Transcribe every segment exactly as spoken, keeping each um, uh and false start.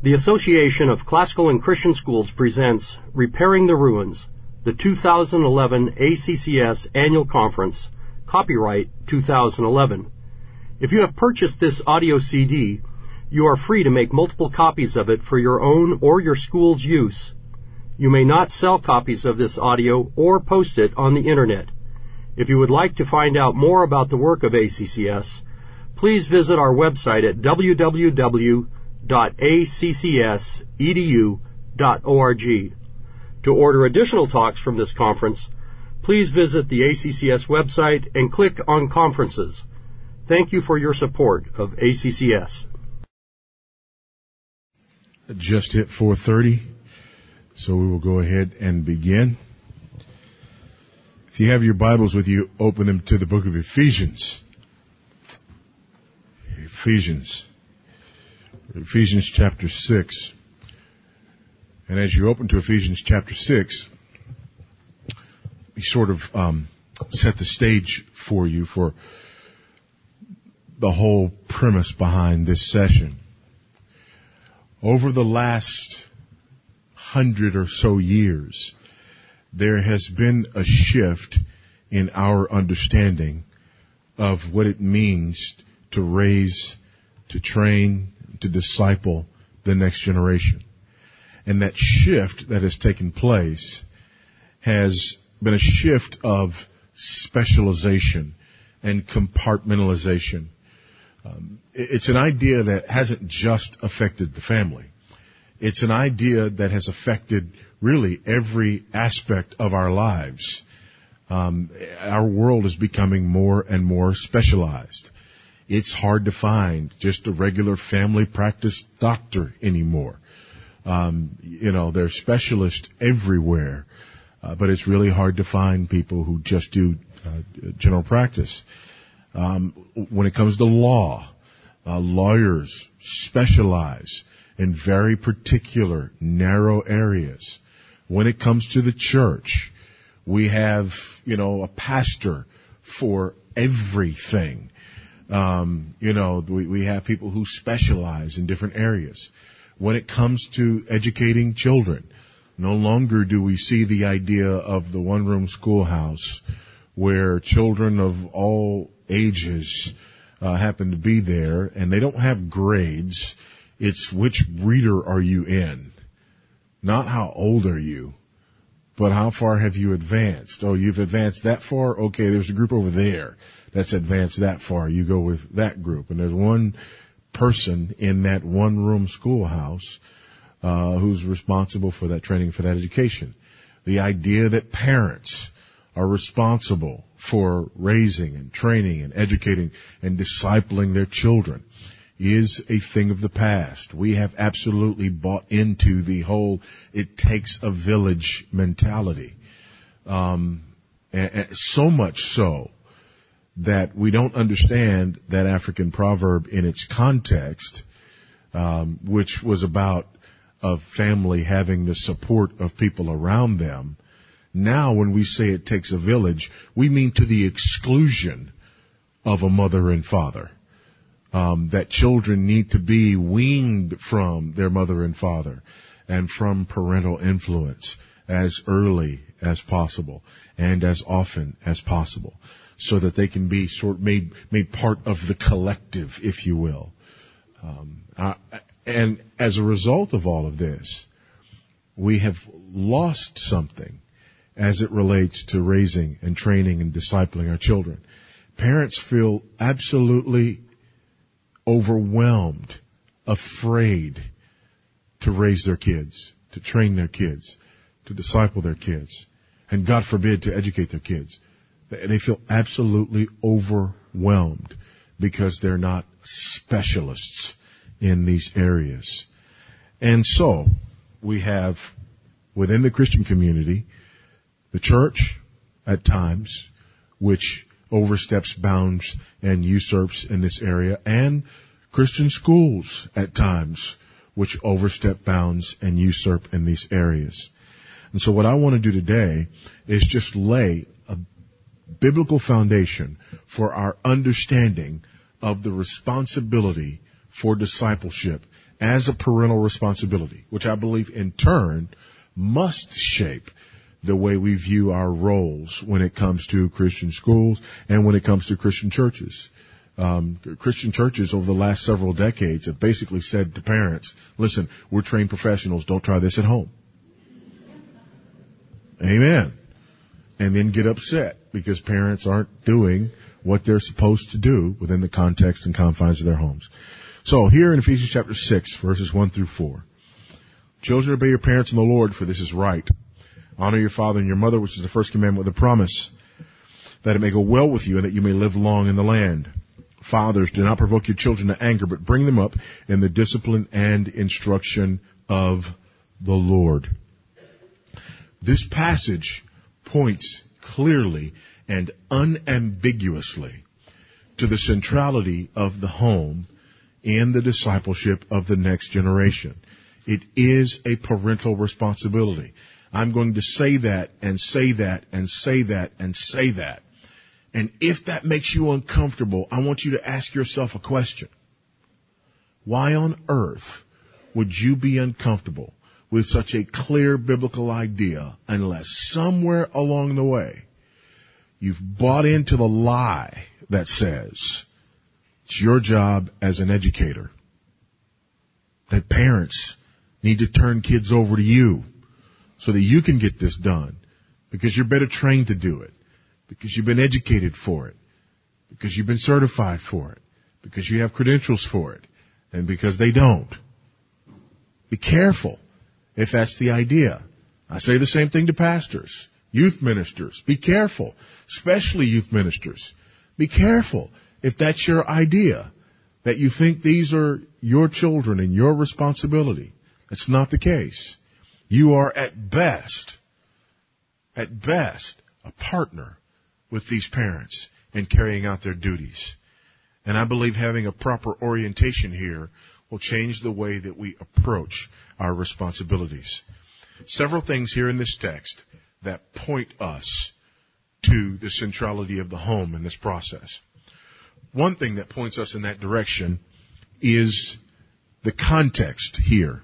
The Association of Classical and Christian Schools presents Repairing the Ruins, the two thousand eleven A C C S Annual Conference, copyright two thousand eleven. If you have purchased this audio C D, you are free to make multiple copies of it for your own or your school's use. You may not sell copies of this audio or post it on the Internet. If you would like to find out more about the work of A C C S, please visit our website at w w w dot a c c s e d u dot org. To order additional talks from this conference, please visit the A C C S website and click on Conferences. Thank you for your support of A C C S. It just hit four thirty, so we will go ahead and begin. If you have your Bibles with you, open them to the book of Ephesians. Ephesians. Ephesians chapter six. And as you open to Ephesians chapter six, we sort of um, set the stage for you for the whole premise behind this session. Over the last hundred or so years, there has been a shift in our understanding of what it means to raise, to train, to disciple the next generation. And that shift that has taken place has been a shift of specialization and compartmentalization. Um, it's an idea that hasn't just affected the family. It's an idea that has affected really every aspect of our lives. Um, our world is becoming more and more specialized. It's hard to find just a regular family practice doctor anymore. Um, you know, there's specialists everywhere, uh, but it's really hard to find people who just do uh, general practice. Um, when it comes to law, uh, lawyers specialize in very particular, narrow areas. When it comes to the church, we have, you know, a pastor for everything. Um, you know, we, we have people who specialize in different areas. When it comes to educating children, no longer do we see the idea of the one-room schoolhouse where children of all ages uh, happen to be there, and they don't have grades. It's which reader are you in? Not how old are you, but how far have you advanced? Oh, you've advanced that far? Okay, there's a group over there that's advanced that far. You go with that group. And there's one person in that one-room schoolhouse uh, who's responsible for that training, for that education. The idea that parents are responsible for raising and training and educating and discipling their children is a thing of the past. We have absolutely bought into the whole it takes a village mentality. Um, and, and so much so that we don't understand that African proverb in its context, um, which was about a family having the support of people around them. Now when we say it takes a village, we mean to the exclusion of a mother and father. Um, that children need to be weaned from their mother and father and from parental influence as early as possible and as often as possible, so that they can be sort of made made part of the collective, if you will. Um, uh, and as a result of all of this, we have lost something as it relates to raising and training and discipling our children. Parents feel absolutely overwhelmed, afraid to raise their kids, to train their kids, to disciple their kids, and God forbid to educate their kids. They feel absolutely overwhelmed because they're not specialists in these areas. And so we have within the Christian community, the church at times, which oversteps bounds and usurps in this area, and Christian schools at times, which overstep bounds and usurp in these areas. And so what I want to do today is just lay a biblical foundation for our understanding of the responsibility for discipleship as a parental responsibility, which I believe in turn must shape the way we view our roles when it comes to Christian schools and when it comes to Christian churches. Um, Christian churches over the last several decades have basically said to parents, listen, we're trained professionals, don't try this at home. Amen. And then get upset because parents aren't doing what they're supposed to do within the context and confines of their homes. So here in Ephesians chapter six, verses one through four, children, obey your parents in the Lord, for this is right. Honor your father and your mother, which is the first commandment with a promise, that it may go well with you and that you may live long in the land. Fathers, do not provoke your children to anger, but bring them up in the discipline and instruction of the Lord. This passage points clearly and unambiguously to the centrality of the home in the discipleship of the next generation. It is a parental responsibility. I'm going to say that and say that and say that and say that. And if that makes you uncomfortable, I want you to ask yourself a question. Why on earth would you be uncomfortable with such a clear biblical idea unless somewhere along the way you've bought into the lie that says it's your job as an educator, that parents need to turn kids over to you so that you can get this done because you're better trained to do it, because you've been educated for it, because you've been certified for it, because you have credentials for it, and because they don't. Be careful if that's the idea. I say the same thing to pastors, youth ministers. Be careful, especially youth ministers. Be careful if that's your idea, that you think these are your children and your responsibility. That's not the case. You are at best, at best, a partner with these parents in carrying out their duties. And I believe having a proper orientation here will change the way that we approach our responsibilities. Several things here in this text that point us to the centrality of the home in this process. One thing that points us in that direction is the context here.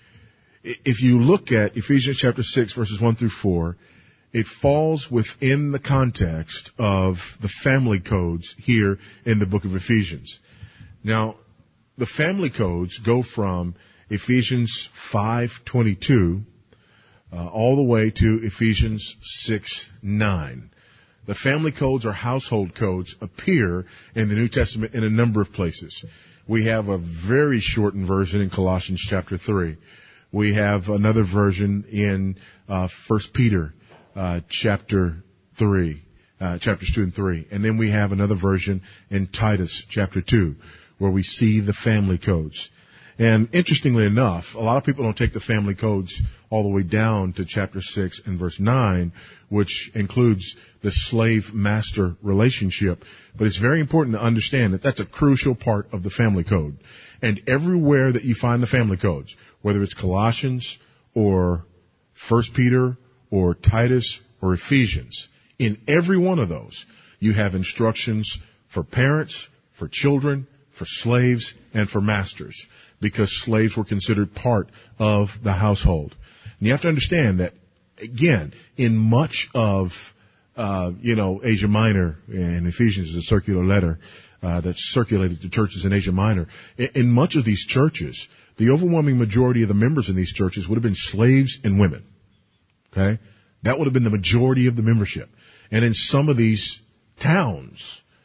If you look at Ephesians chapter six, verses one through four, it falls within the context of the family codes here in the book of Ephesians. Now, the family codes go from Ephesians five twenty-two uh, all the way to Ephesians six nine. The family codes or household codes appear in the New Testament in a number of places. We have a very shortened version in Colossians chapter three. We have another version in uh, First Peter uh, chapter three, uh, chapters two and three, and then we have another version in Titus chapter two, where we see the family codes. And interestingly enough, a lot of people don't take the family codes all the way down to chapter six and verse nine, which includes the slave-master relationship. But it's very important to understand that that's a crucial part of the family code. And everywhere that you find the family codes, whether it's Colossians or First Peter or Titus or Ephesians, in every one of those, you have instructions for parents, for children, for slaves, and for masters, because slaves were considered part of the household. And you have to understand that, again, in much of, uh, you know, Asia Minor, and Ephesians is a circular letter uh, that's circulated to churches in Asia Minor, in, in much of these churches, the overwhelming majority of the members in these churches would have been slaves and women. Okay? That would have been the majority of the membership. And in some of these towns,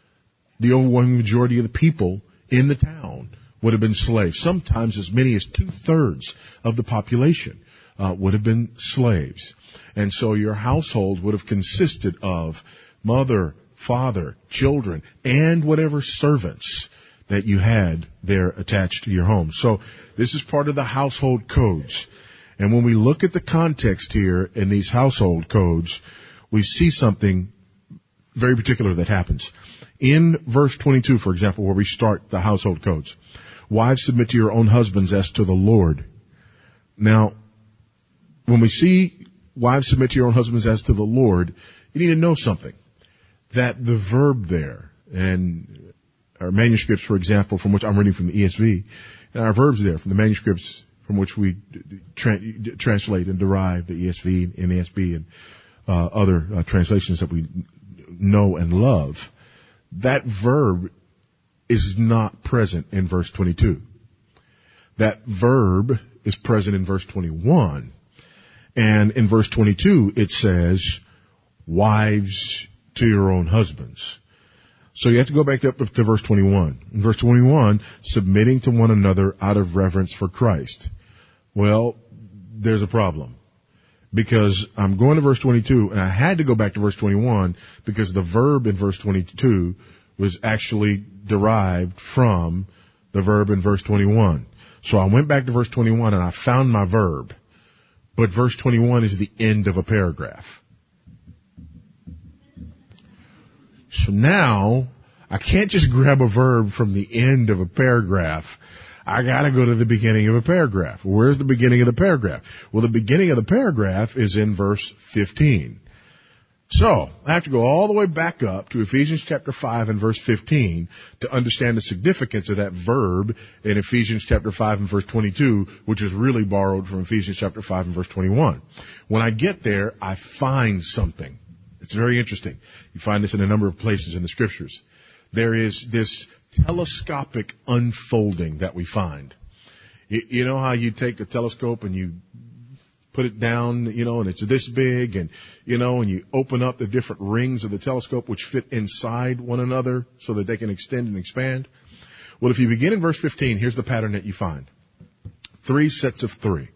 the overwhelming majority of the people in the town would have been slaves. Sometimes as many as two-thirds of the population uh, would have been slaves. And so your household would have consisted of mother, father, children, and whatever servants that you had there attached to your home. So this is part of the household codes. And when we look at the context here in these household codes, we see something very particular that happens. In verse twenty-two, for example, where we start the household codes, wives, submit to your own husbands as to the Lord. Now, when we see wives, submit to your own husbands as to the Lord, you need to know something. That the verb there, and our manuscripts, for example, from which I'm reading from the E S V, And our verbs there from the manuscripts from which we tra- translate and derive the E S V, N A S B, and uh, other uh, translations that we know and love. That verb is not present in verse twenty-two. That verb is present in verse twenty-one. And in verse twenty-two, it says, wives to your own husbands. So you have to go back up to verse twenty-one. In verse twenty-one, submitting to one another out of reverence for Christ. Well, there's a problem. Because I'm going to verse twenty-two, and I had to go back to verse twenty-one because the verb in verse twenty-two was actually derived from the verb in verse twenty-one. So I went back to verse twenty-one and I found my verb. But verse twenty-one is the end of a paragraph. So now, I can't just grab a verb from the end of a paragraph. I gotta go to the beginning of a paragraph. Where's the beginning of the paragraph? Well, the beginning of the paragraph is in verse fifteen. So, I have to go all the way back up to Ephesians chapter five and verse fifteen to understand the significance of that verb in Ephesians chapter five and verse twenty-two, which is really borrowed from Ephesians chapter five and verse twenty-one. When I get there, I find something. It's very interesting. You find this in a number of places in the scriptures. There is this telescopic unfolding that we find. You know how you take a telescope and you put it down, you know, and it's this big, and, you know, and you open up the different rings of the telescope which fit inside one another so that they can extend and expand? Well, if you begin in verse fifteen, here's the pattern that you find. Three sets of three.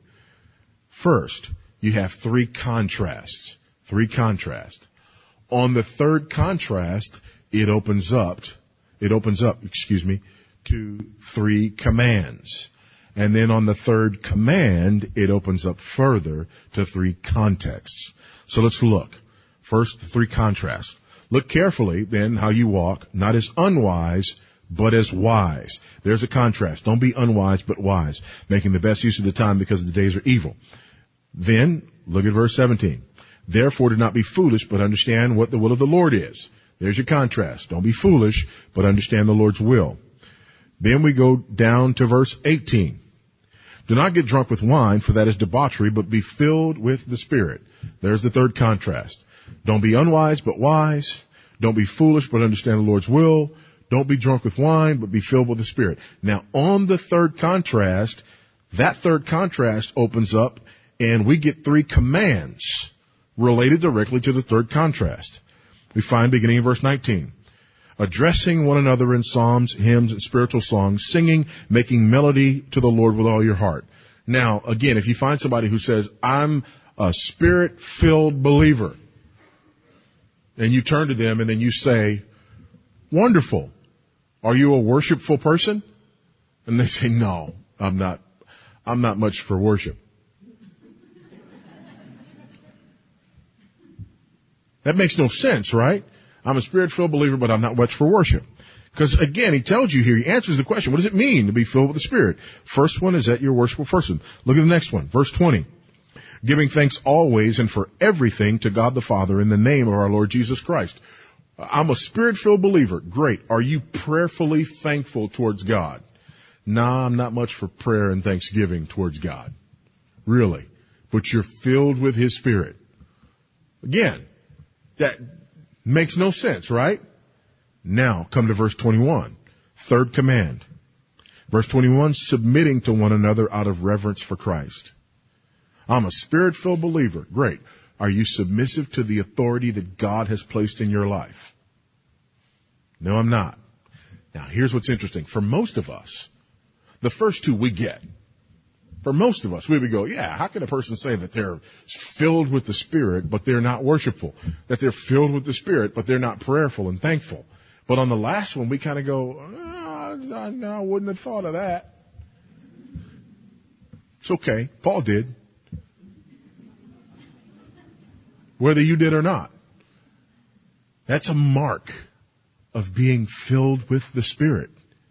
First, you have three contrasts. Three contrasts. On the third contrast, it opens up, it opens up, excuse me, to three commands. And then on the third command, it opens up further to three contexts. So let's look. First, the three contrasts. Look carefully, then, how you walk, not as unwise, but as wise. There's a contrast. Don't be unwise, but wise, making the best use of the time because the days are evil. Then, look at verse seventeen. Therefore, do not be foolish, but understand what the will of the Lord is. There's your contrast. Don't be foolish, but understand the Lord's will. Then we go down to verse eighteen. Do not get drunk with wine, for that is debauchery, but be filled with the Spirit. There's the third contrast. Don't be unwise, but wise. Don't be foolish, but understand the Lord's will. Don't be drunk with wine, but be filled with the Spirit. Now, on the third contrast, that third contrast opens up, and we get three commands related directly to the third contrast. We find beginning in verse nineteen. Addressing one another in psalms, hymns, and spiritual songs, singing, making melody to the Lord with all your heart. Now, again, if you find somebody who says, I'm a Spirit-filled believer, and you turn to them and then you say, wonderful, are you a worshipful person? And they say, no, I'm not, I'm not much for worship. That makes no sense, right? I'm a Spirit-filled believer, but I'm not much for worship. Because, again, he tells you here, he answers the question, what does it mean to be filled with the Spirit? First one is that you're a worshipful person. Look at the next one, verse twenty. Giving thanks always and for everything to God the Father in the name of our Lord Jesus Christ. I'm a Spirit-filled believer. Great. Are you prayerfully thankful towards God? Nah, I'm not much for prayer and thanksgiving towards God. Really. But you're filled with His Spirit. Again, that makes no sense, right? Now, come to verse twenty-one. Third command. Verse twenty-one, submitting to one another out of reverence for Christ. I'm a Spirit-filled believer. Great. Are you submissive to the authority that God has placed in your life? No, I'm not. Now, here's what's interesting. For most of us, the first two we get. For most of us, we would go, yeah, how can a person say that they're filled with the Spirit, but they're not worshipful? That they're filled with the Spirit, but they're not prayerful and thankful? But on the last one, we kind of go, oh, I, I wouldn't have thought of that. It's okay. Paul did. Whether you did or not. That's a mark of being filled with the Spirit.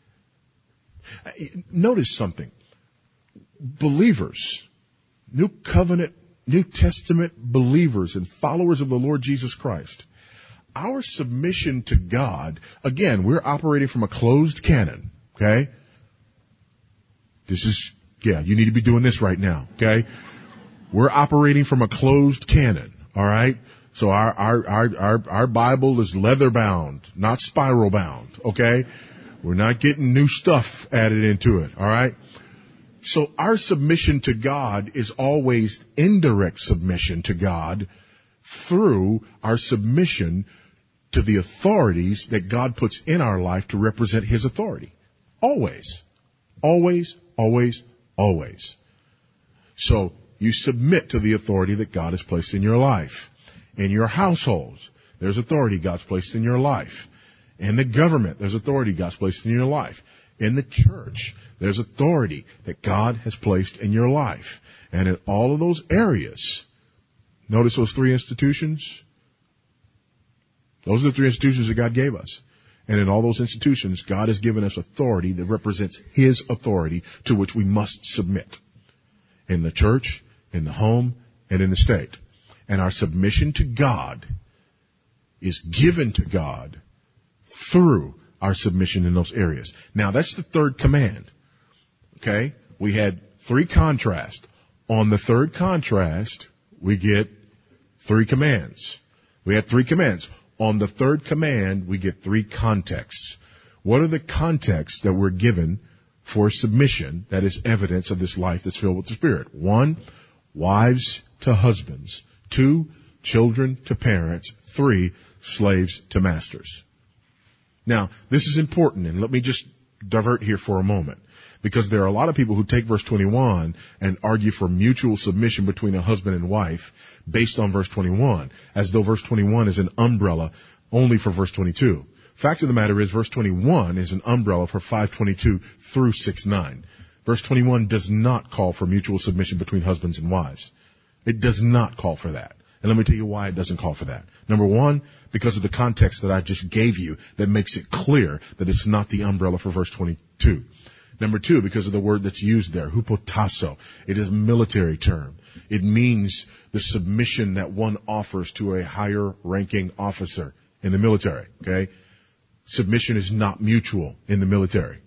Notice something. Believers, New Covenant, New Testament believers and followers of the Lord Jesus Christ, our submission to God, again, we're operating from a closed canon, okay? This is, yeah, you need to be doing this right now, okay? We're operating from a closed canon, all right? So our, our, our, our, our Bible is leather bound, not spiral bound, okay? We're not getting new stuff added into it, all right? So our submission to God is always indirect submission to God through our submission to the authorities that God puts in our life to represent His authority. Always. Always, always, always. So you submit to the authority that God has placed in your life. In your households, there's authority God's placed in your life. In the government, there's authority God's placed in your life. In the church, there's authority that God has placed in your life. And in all of those areas, notice those three institutions? Those are the three institutions that God gave us. And in all those institutions, God has given us authority that represents His authority to which we must submit. In the church, in the home, and in the state. And our submission to God is given to God through our submission in those areas. Now, that's the third command. Okay? We had three contrasts. On the third contrast, we get three commands. We had three commands. On the third command, we get three contexts. What are the contexts that we're given for submission that is evidence of this life that's filled with the Spirit? One, wives to husbands. Two, children to parents. Three, slaves to masters. Now, this is important, and let me just divert here for a moment, because there are a lot of people who take verse twenty-one and argue for mutual submission between a husband and wife based on verse twenty-one, as though verse twenty-one is an umbrella only for verse twenty-two. Fact of the matter is, verse twenty-one is an umbrella for five twenty-two through six nine. Verse twenty-one does not call for mutual submission between husbands and wives. It does not call for that. And let me tell you why it doesn't call for that. Number one, because of the context that I just gave you that makes it clear that it's not the umbrella for verse twenty-two. Number two, because of the word that's used there, hupotasso. It is a military term. It means the submission that one offers to a higher ranking officer in the military, okay? Submission is not mutual in the military.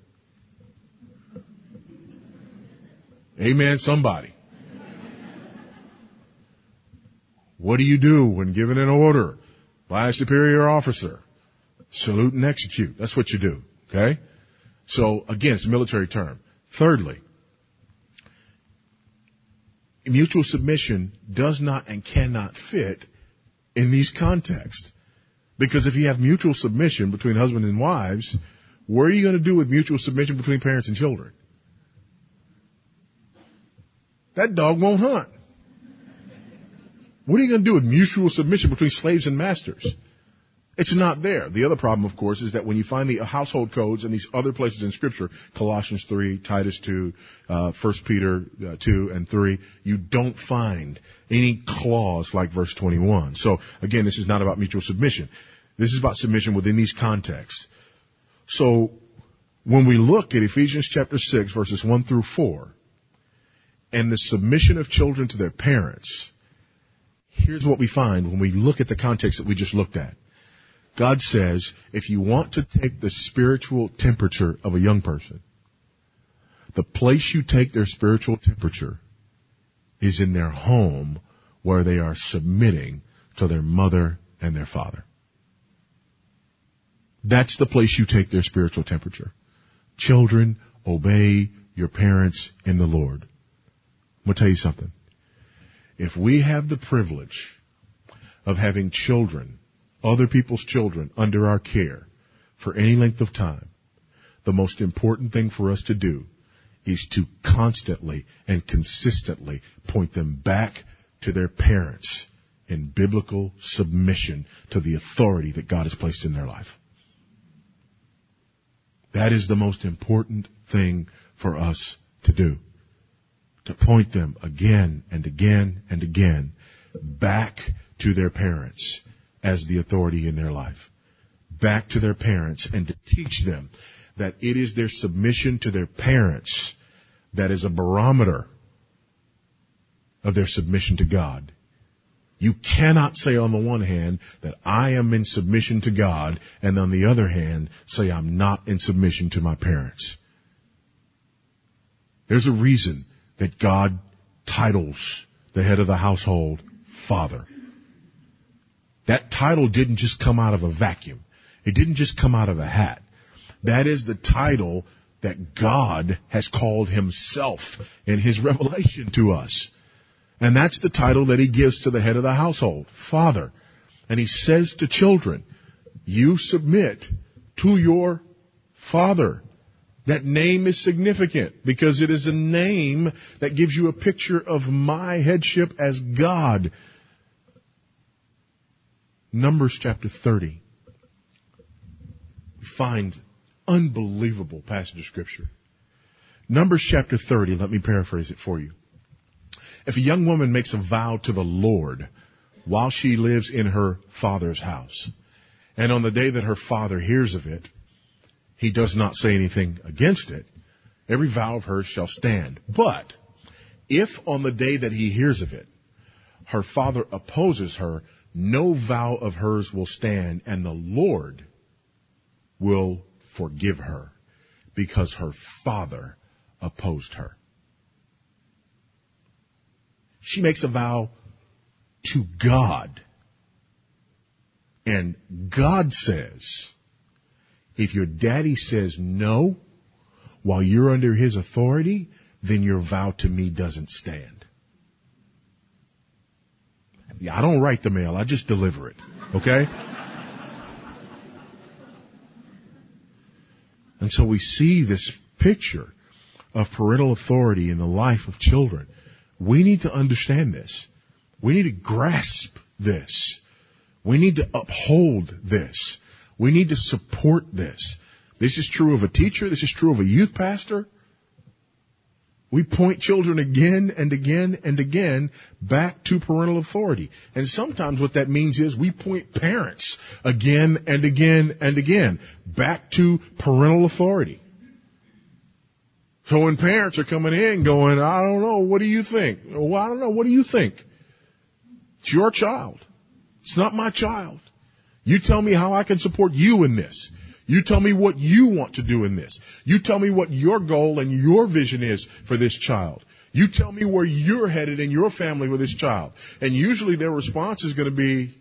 Amen, somebody. What do you do when given an order by a superior officer? Salute and execute. That's what you do, okay? So, again, it's a military term. Thirdly, mutual submission does not and cannot fit in these contexts. Because if you have mutual submission between husbands and wives, what are you going to do with mutual submission between parents and children? That dog won't hunt. What are you going to do with mutual submission between slaves and masters? It's not there. The other problem, of course, is that when you find the household codes in these other places in Scripture, Colossians three, Titus two, uh, First Peter uh, two and three, you don't find any clause like verse twenty-one. So, again, this is not about mutual submission. This is about submission within these contexts. So, when we look at Ephesians chapter six, verses one through four, and the submission of children to their parents, here's what we find when we look at the context that we just looked at. God says, if you want to take the spiritual temperature of a young person, the place you take their spiritual temperature is in their home, where they are submitting to their mother and their father. That's the place you take their spiritual temperature. Children, obey your parents in the Lord. I'm going to tell you something. If we have the privilege of having children, other people's children, under our care for any length of time, the most important thing for us to do is to constantly and consistently point them back to their parents in biblical submission to the authority that God has placed in their life. That is the most important thing for us to do. To point them again and again and again back to their parents as the authority in their life. Back to their parents, and to teach them that it is their submission to their parents that is a barometer of their submission to God. You cannot say on the one hand that I am in submission to God, and on the other hand say I'm not in submission to my parents. There's a reason that God titles the head of the household Father. That title didn't just come out of a vacuum. It didn't just come out of a hat. That is the title that God has called himself in his revelation to us. And that's the title that he gives to the head of the household, Father. And he says to children, you submit to your father. That name is significant because it is a name that gives you a picture of my headship as God. Numbers chapter thirty. We find unbelievable passage of Scripture. Numbers chapter thirty, let me paraphrase it for you. If a young woman makes a vow to the Lord while she lives in her father's house, and on the day that her father hears of it, he does not say anything against it, every vow of hers shall stand. But if on the day that he hears of it, her father opposes her, no vow of hers will stand, and the Lord will forgive her because her father opposed her. She makes a vow to God. And God says, if your daddy says no while you're under his authority, then your vow to me doesn't stand. Yeah, I don't write the mail. I just deliver it. Okay? And so we see this picture of parental authority in the life of children. We need to understand this. We need to grasp this. We need to uphold this. We need to support this. This is true of a teacher. This is true of a youth pastor. We point children again and again and again back to parental authority. And sometimes what that means is we point parents again and again and again back to parental authority. So when parents are coming in going, I don't know, what do you think? Well, I don't know, what do you think? It's your child. It's not my child. You tell me how I can support you in this. You tell me what you want to do in this. You tell me what your goal and your vision is for this child. You tell me where you're headed in your family with this child. And usually their response is going to be,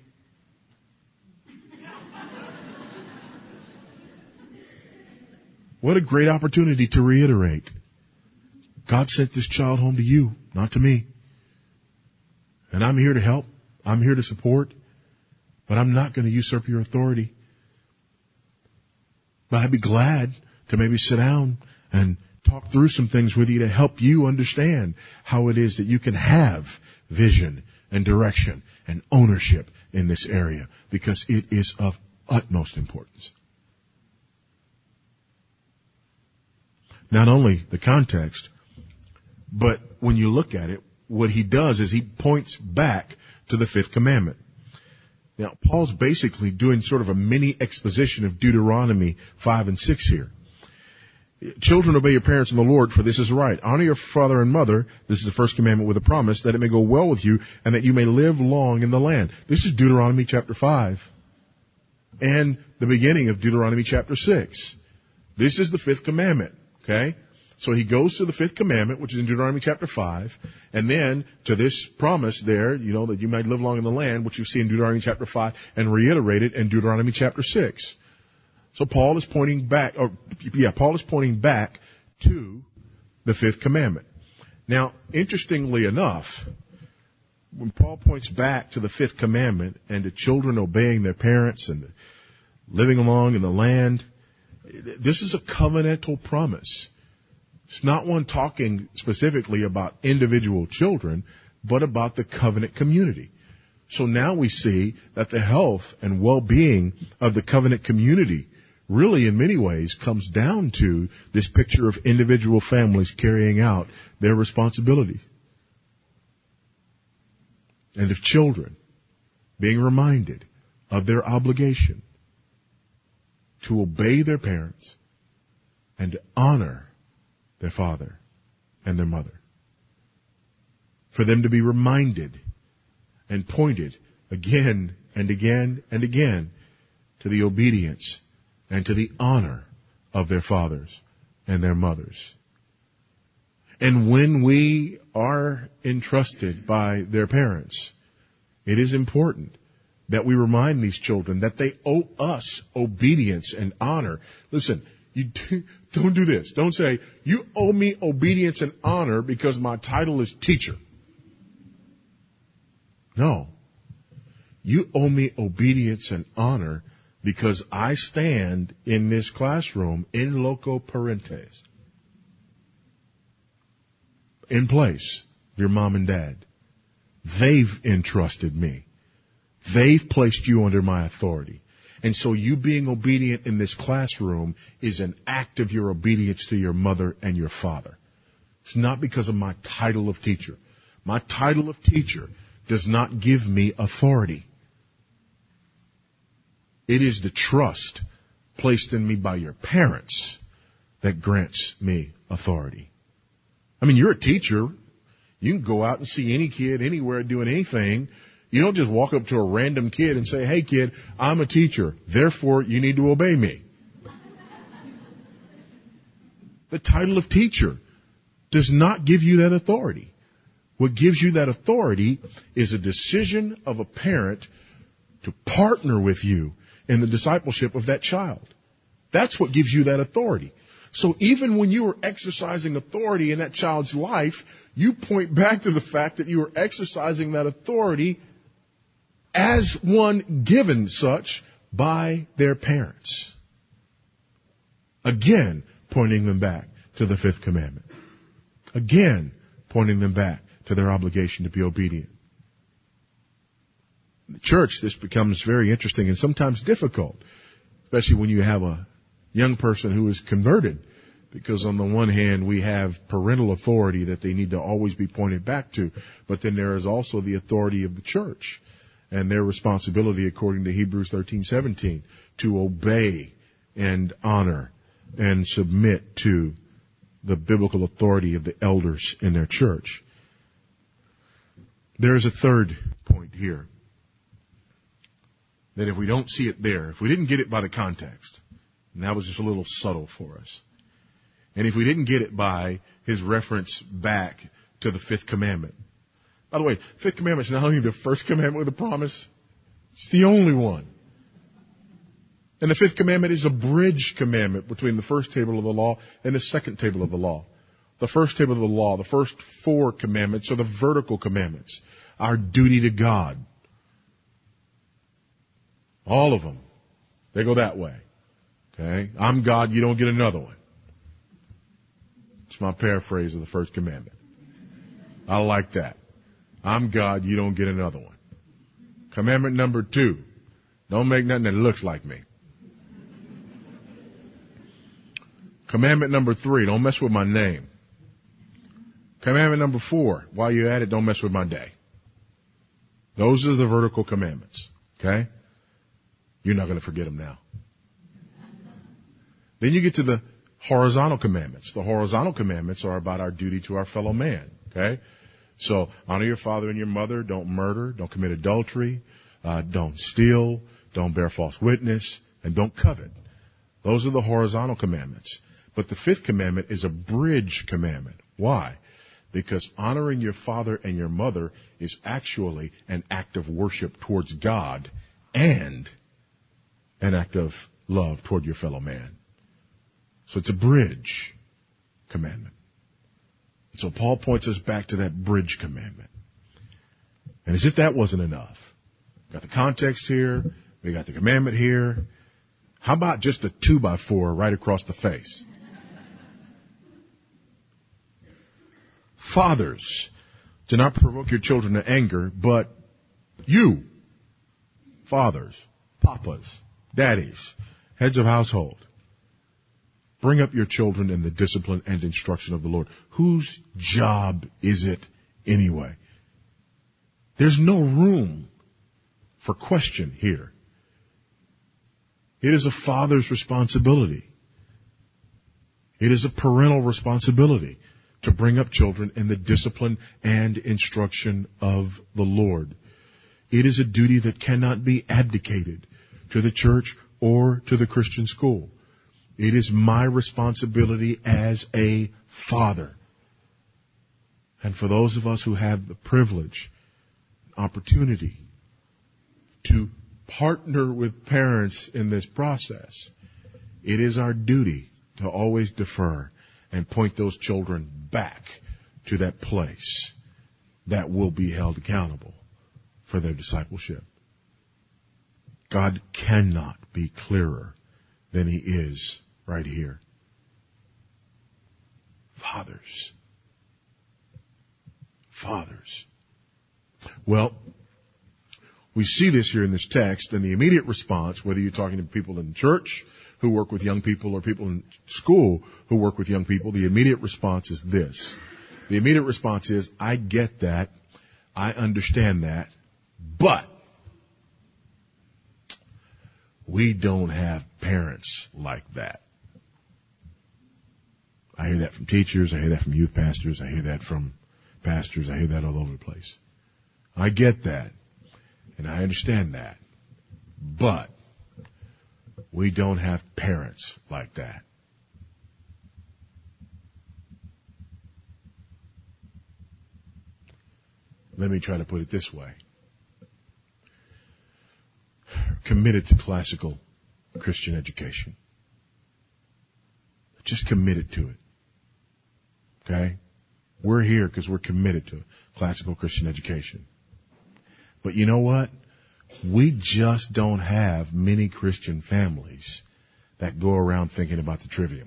what a great opportunity to reiterate. God sent this child home to you, not to me. And I'm here to help. I'm here to support. But I'm not going to usurp your authority. But I'd be glad to maybe sit down and talk through some things with you to help you understand how it is that you can have vision and direction and ownership in this area, because it is of utmost importance. Not only the context, but when you look at it, what he does is he points back to the fifth commandment. Now, Paul's basically doing sort of a mini exposition of Deuteronomy five and six here. Children, obey your parents in the Lord, for this is right. Honor your father and mother. This is the first commandment with a promise, that it may go well with you and that you may live long in the land. This is Deuteronomy chapter five and the beginning of Deuteronomy chapter six. This is the fifth commandment, okay? So he goes to the fifth commandment, which is in Deuteronomy chapter five, and then to this promise there, you know, that you might live long in the land, which you see in Deuteronomy chapter five, and reiterated in Deuteronomy chapter six. So Paul is pointing back, or yeah, Paul is pointing back to the fifth commandment. Now, interestingly enough, when Paul points back to the fifth commandment and to children obeying their parents and living along in the land, this is a covenantal promise. It's not one talking specifically about individual children, but about the covenant community. So now we see that the health and well-being of the covenant community really in many ways comes down to this picture of individual families carrying out their responsibilities. And of children being reminded of their obligation to obey their parents and to honor their father and their mother. For them to be reminded and pointed again and again and again to the obedience and to the honor of their fathers and their mothers. And when we are entrusted by their parents, it is important that we remind these children that they owe us obedience and honor. Listen, you do, don't do this. Don't say, you owe me obedience and honor because my title is teacher. No. You owe me obedience and honor because I stand in this classroom in loco parentis, in place of your mom and dad. They've entrusted me. They've placed you under my authority. And so you being obedient in this classroom is an act of your obedience to your mother and your father. It's not because of my title of teacher. My title of teacher does not give me authority. It is the trust placed in me by your parents that grants me authority. I mean, you're a teacher. You can go out and see any kid anywhere doing anything. You don't just walk up to a random kid and say, hey, kid, I'm a teacher. Therefore, you need to obey me. The title of teacher does not give you that authority. What gives you that authority is a decision of a parent to partner with you in the discipleship of that child. That's what gives you that authority. So even when you are exercising authority in that child's life, you point back to the fact that you are exercising that authority as one given such by their parents. Again, pointing them back to the fifth commandment. Again, pointing them back to their obligation to be obedient. In the church, this becomes very interesting and sometimes difficult, especially when you have a young person who is converted, because on the one hand, we have parental authority that they need to always be pointed back to, but then there is also the authority of the church and their responsibility, according to Hebrews thirteen seventeen, to obey and honor and submit to the biblical authority of the elders in their church. There is a third point here, that if we don't see it there, if we didn't get it by the context, and that was just a little subtle for us, and if we didn't get it by his reference back to the fifth commandment. By the way, fifth commandment is not only the first commandment with a promise, it's the only one. And the fifth commandment is a bridge commandment between the first table of the law and the second table of the law. The first table of the law, the first four commandments are the vertical commandments, our duty to God. All of them. They go that way. Okay? I'm God, you don't get another one. It's my paraphrase of the first commandment. I like that. I'm God, you don't get another one. Commandment number two, don't make nothing that looks like me. Commandment number three, don't mess with my name. Commandment number four, while you're at it, don't mess with my day. Those are the vertical commandments. Okay? You're not going to forget them now. Then you get to the horizontal commandments. The horizontal commandments are about our duty to our fellow man. Okay? So, honor your father and your mother. Don't murder. Don't commit adultery. Uh, don't steal. Don't bear false witness. And don't covet. Those are the horizontal commandments. But the fifth commandment is a bridge commandment. Why? Because honoring your father and your mother is actually an act of worship towards God and an act of love toward your fellow man. So it's a bridge commandment. So Paul points us back to that bridge commandment. And as if that wasn't enough, we got the context here, we got the commandment here. How about just a two by four right across the face? Fathers, do not provoke your children to anger, but you, fathers, papas, daddies, heads of household, bring up your children in the discipline and instruction of the Lord. Whose job is it anyway? There's no room for question here. It is a father's responsibility. It is a parental responsibility to bring up children in the discipline and instruction of the Lord. It is a duty that cannot be abdicated to the church or to the Christian school. It is my responsibility as a father And for those of us who have the privilege, opportunity to partner with parents in this process, it is our duty to always defer and point those children back to that place that will be held accountable for their discipleship. God cannot be clearer than he is right here. Fathers. Fathers. Well, we see this here in this text, and the immediate response, whether you're talking to people in church who work with young people or people in school who work with young people, the immediate response is this. The immediate response is, I get that, I understand that, but we don't have parents like that. I hear that from teachers, I hear that from youth pastors, I hear that from pastors, I hear that all over the place. I get that, and I understand that, but we don't have parents like that. Let me try to put it this way. Committed to classical Christian education. Just committed to it. Okay? We're here because we're committed to classical Christian education. But you know what? We just don't have many Christian families that go around thinking about the trivium.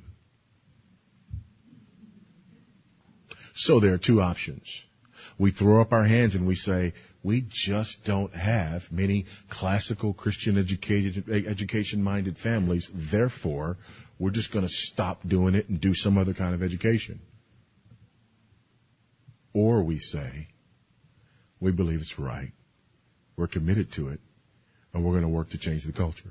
So there are two options. We throw up our hands and we say, we just don't have many classical Christian educated, education-minded families. Therefore, we're just going to stop doing it and do some other kind of education. Or we say, we believe it's right. We're committed to it, and we're going to work to change the culture.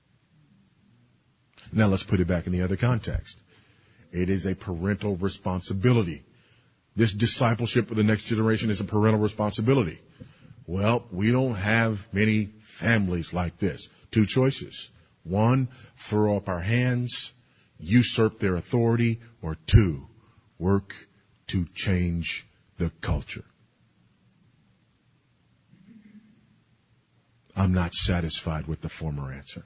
Now let's put it back in the other context. It is a parental responsibility. This discipleship for the next generation is a parental responsibility. Well, we don't have many families like this. Two choices. One, throw up our hands, usurp their authority, or two, work to change the culture. I'm not satisfied with the former answer.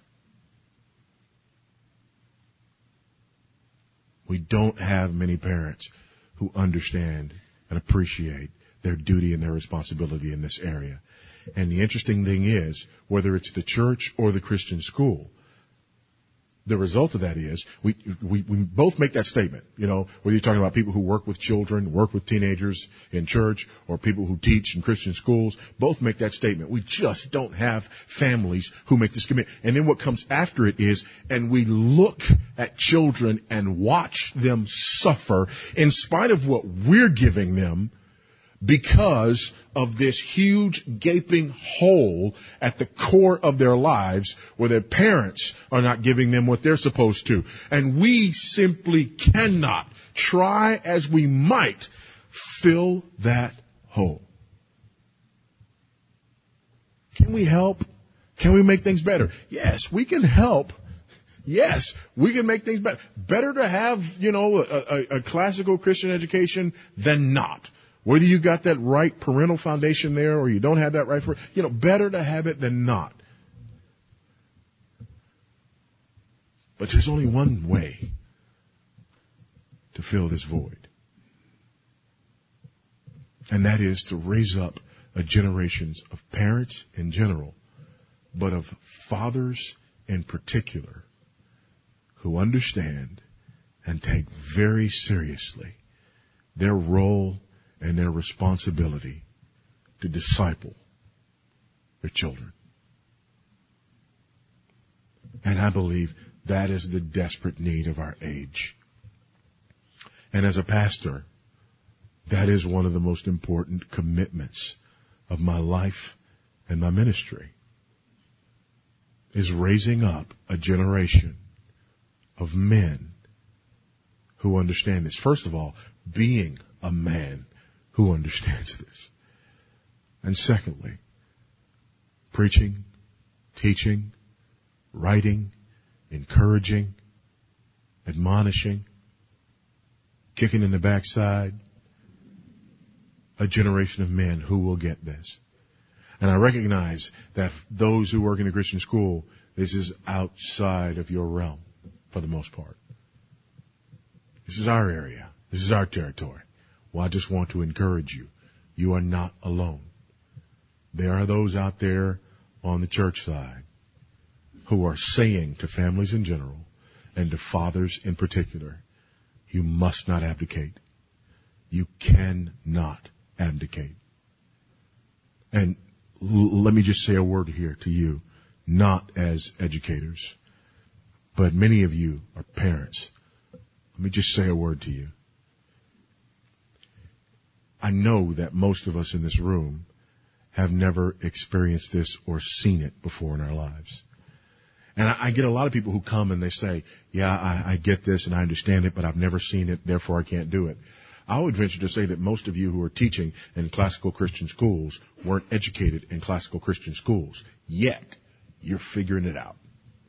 We don't have many parents who understand and appreciate their duty and their responsibility in this area. And the interesting thing is, whether it's the church or the Christian school, the result of that is we, we, we both make that statement. You know, whether you're talking about people who work with children, work with teenagers in church, or people who teach in Christian schools, both make that statement. We just don't have families who make this commitment. And then what comes after it is, and we look at children and watch them suffer in spite of what we're giving them, because of this huge gaping hole at the core of their lives where their parents are not giving them what they're supposed to. And we simply cannot, try as we might, fill that hole. Can we help? Can we make things better? Yes, we can help. Yes, we can make things better. Better to have, you know, a, a, a classical Christian education than not. Whether you got that right parental foundation there or you don't have that right, for, you know, better to have it than not. But there's only one way to fill this void. And that is to raise up a generations of parents in general, but of fathers in particular, who understand and take very seriously their role and their responsibility to disciple their children. And I believe that is the desperate need of our age. And as a pastor, that is one of the most important commitments of my life and my ministry, is raising up a generation of men who understand this. First of all, being a man who understands this. And secondly, preaching, teaching, writing, encouraging, admonishing, kicking in the backside, a generation of men who will get this. And I recognize that those who work in a Christian school, this is outside of your realm for the most part. This is our area. This is our territory. Well, I just want to encourage you. You are not alone. There are those out there on the church side who are saying to families in general and to fathers in particular, you must not abdicate. You cannot abdicate. And l- let me just say a word here to you, not as educators, but many of you are parents. Let me just say a word to you. I know that most of us in this room have never experienced this or seen it before in our lives. And I, I get a lot of people who come and they say, yeah, I, I get this and I understand it, but I've never seen it, therefore I can't do it. I would venture to say that most of you who are teaching in classical Christian schools weren't educated in classical Christian schools. Yet, you're figuring it out.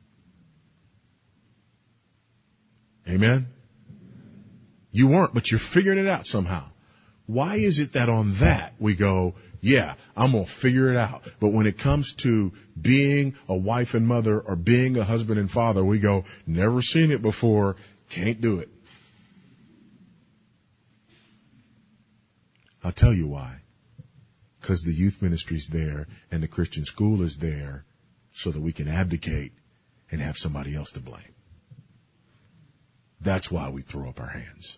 Amen? You weren't, but you're figuring it out somehow. Why is it that on that we go, yeah, I'm going to figure it out. But when it comes to being a wife and mother or being a husband and father, we go, never seen it before, can't do it. I'll tell you why. Because the youth ministry is there and the Christian school is there so that we can abdicate and have somebody else to blame. That's why we throw up our hands.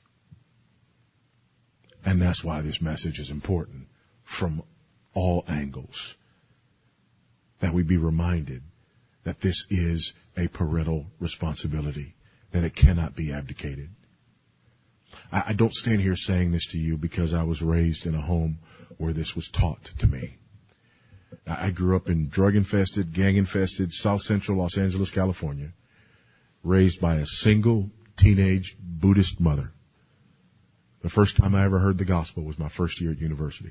And that's why this message is important from all angles. That we be reminded that this is a parental responsibility, that it cannot be abdicated. I, I don't stand here saying this to you because I was raised in a home where this was taught to me. I, I grew up in drug-infested, gang-infested South Central Los Angeles, California, raised by a single teenage Buddhist mother. The first time I ever heard the gospel was my first year at university.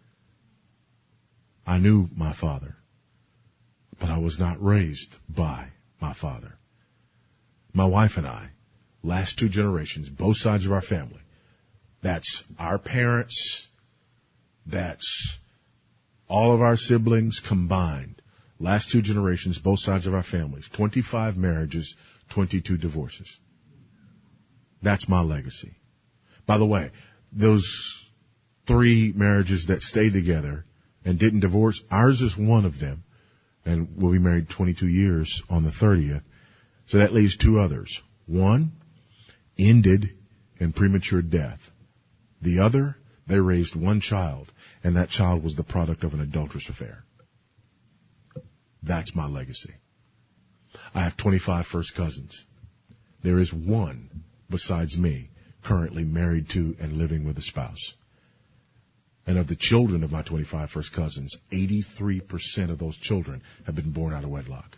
I knew my father, but I was not raised by my father. My wife and I, last two generations, both sides of our family, that's our parents, that's all of our siblings combined, last two generations, both sides of our families, twenty-five marriages, twenty-two divorces. That's my legacy. By the way, those three marriages that stayed together and didn't divorce, ours is one of them. And we'll be married twenty-two years on the thirtieth. So that leaves two others. One ended in premature death. The other, they raised one child, and that child was the product of an adulterous affair. That's my legacy. I have twenty-five first cousins. There is one besides me currently married to and living with a spouse. And of the children of my twenty-five first cousins, eighty-three percent of those children have been born out of wedlock.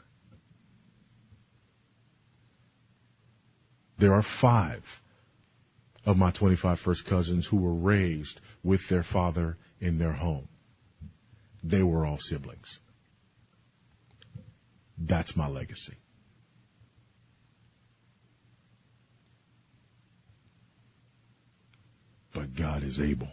There are five of my twenty-five first cousins who were raised with their father in their home. They were all siblings. That's my legacy. But God is able.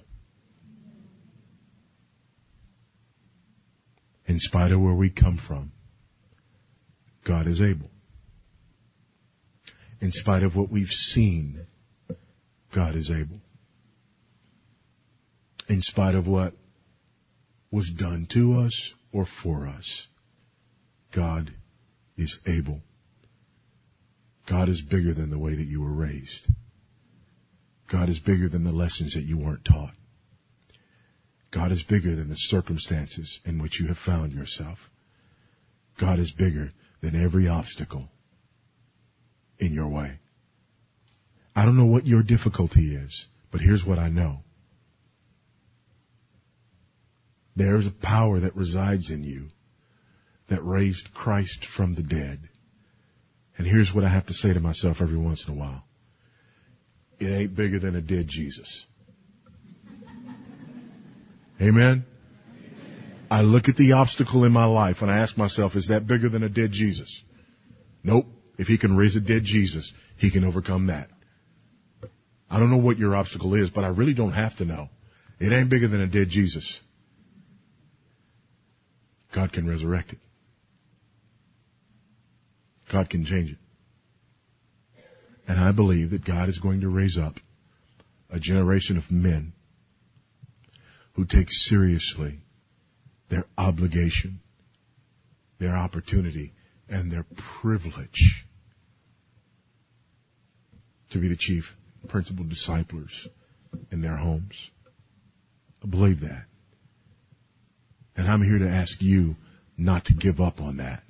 In spite of where we come from, God is able. In spite of what we've seen, God is able. In spite of what was done to us or for us, God is able. God is bigger than the way that you were raised. God is bigger than the lessons that you weren't taught. God is bigger than the circumstances in which you have found yourself. God is bigger than every obstacle in your way. I don't know what your difficulty is, but here's what I know. There is a power that resides in you that raised Christ from the dead. And here's what I have to say to myself every once in a while. It ain't bigger than a dead Jesus. Amen? I look at the obstacle in my life and I ask myself, is that bigger than a dead Jesus? Nope. If he can raise a dead Jesus, he can overcome that. I don't know what your obstacle is, but I really don't have to know. It ain't bigger than a dead Jesus. God can resurrect it. God can change it. And I believe that God is going to raise up a generation of men who take seriously their obligation, their opportunity, and their privilege to be the chief principal disciplers in their homes. I believe that. And I'm here to ask you not to give up on that.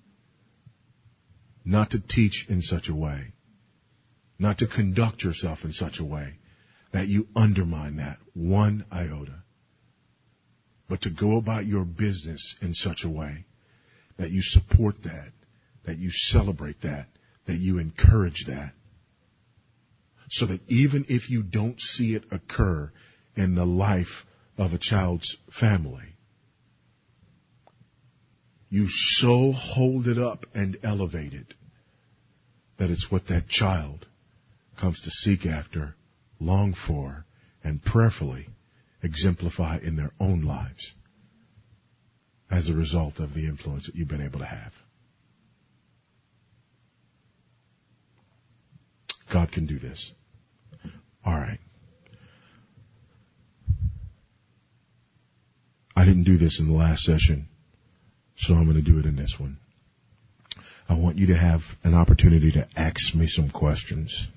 Not to teach in such a way. Not to conduct yourself in such a way that you undermine that one iota. But to go about your business in such a way that you support that, that you celebrate that, that you encourage that. So that even if you don't see it occur in the life of a child's family, you so hold it up and elevate it that it's what that child comes to seek after, long for, and prayerfully exemplify in their own lives as a result of the influence that you've been able to have. God can do this. All right. I didn't do this in the last session, so I'm going to do it in this one. I want you to have an opportunity to ask me some questions.